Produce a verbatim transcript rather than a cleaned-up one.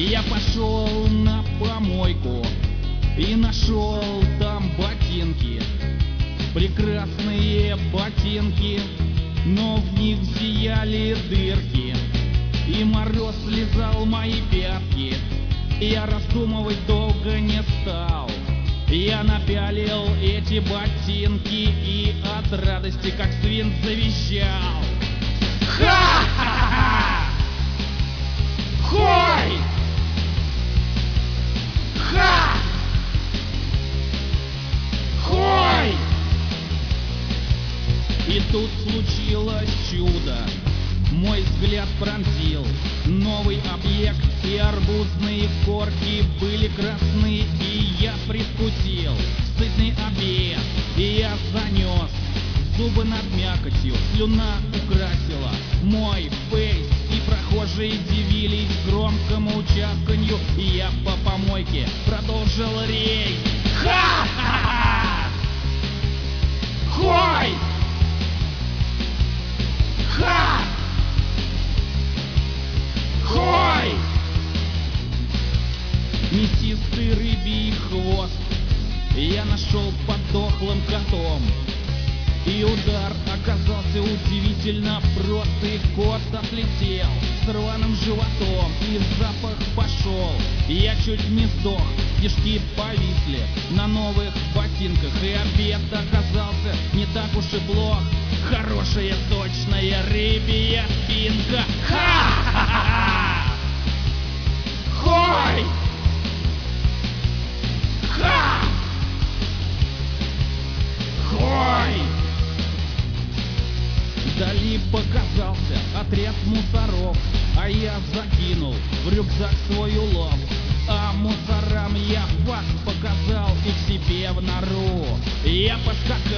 Я пошел на помойку и нашел там ботинки. Прекрасные ботинки, но в них зияли дырки, и мороз лизал мои пятки. Я раздумывать долго не стал. Я напялил эти ботинки и от радости как свин завизжал. Ха-ха-ха! Хой! Ха! Хой! И тут случилось чудо. Мой взгляд пронзил новый объект, и арбузные корки были красны, и я предвкусил сытный обед, и я занес зубы над мякотью, слюна украсила мой фейс, и прохожие дивились громкому чавканью, и я по помойке продолжил рейс. Ха-ха-ха! Хой! Ха! Хой! Мясистый рыбий хвост я нашел под дохлым котом, и удар оказался удивительно прост, и кот отлетел с рваным животом, и запах пошел, я чуть не сдох, стежки повисли на новых ботинках, и обед оказался не так уж и плох. Хорошая сочная рыбья спинка. Ха-ха-ха! Хой! Ха! Хой! Вдали показался отряд мусоров, а я закинул в рюкзак свой улов. А мусорам я факт показал и к себе в нору я поскакал.